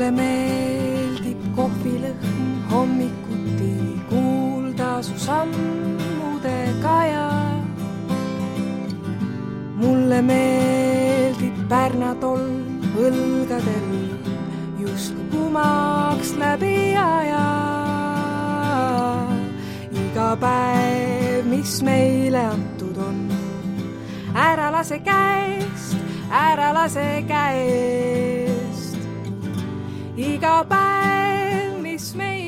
mulle meeldib kohvilõhn hommikuti kuulda su sammude kaja. Mulle meeldib pärnatolm õlgadel justkui kumaks läbi aja. Iga päev, mis meile antud on, ära lase käest, ära lase käest. Iga päev, mis meile